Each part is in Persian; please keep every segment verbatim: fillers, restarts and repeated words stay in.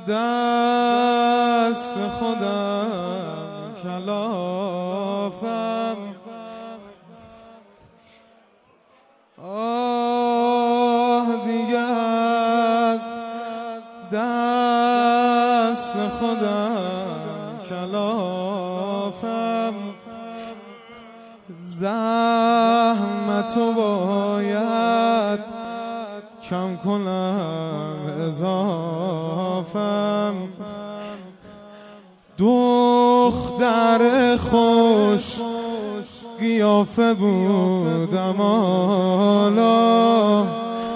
دست خودم کلافم، آه دیگه از دست خودم کلافم، زحمتو باید کم کنم اضافم، دختر خوش قیافه بودم حالا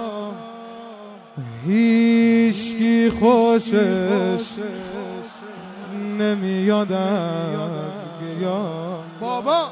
هیچکی خوشش نمیاد از گیاه. بابا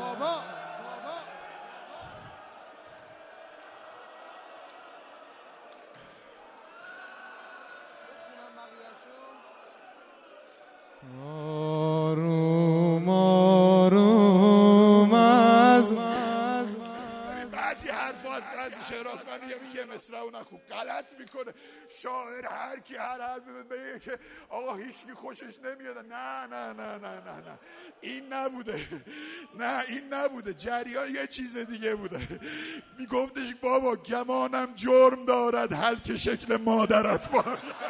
آروم آروم از بعضی حرف از بعضی شعراست من میگم یه مصرع و نخون غلط میکنه شاعر، هر کی هر حرفی بگه که آقا هیچکی خوشش نمیاد. نه نه نه نه نه نه این نبوده، نه این نبوده، جریان یه چیز دیگه بوده. میگفتش بابا گمانم جرم دارد هل که شکل مادرت بار.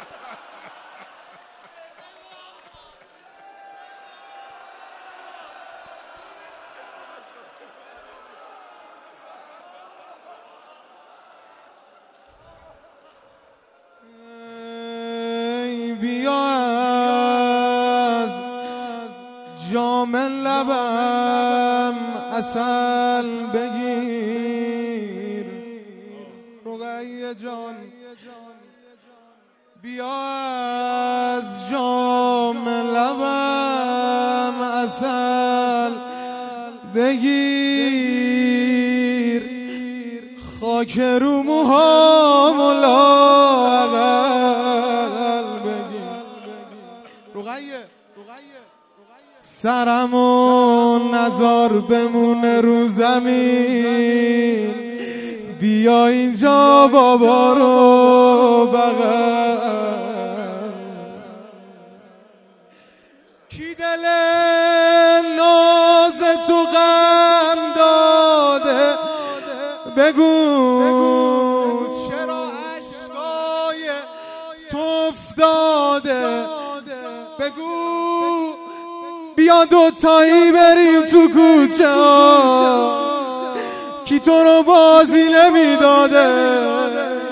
بیا از جام لبم عسل بگیر رقیه جان، بیا از جام لبم عسل بگیر، خاک رو موهام و لاغر بگیر، رقیه سرمو نزار بمونه رو زمین، بیا اینجا بابا رو بغل، کی دل ناز تو غم داده بگو چرا اشکای تو افتاده، بگو بیا دوتایی بریم تو کوچه ها کی تو رو بازی نمیداده.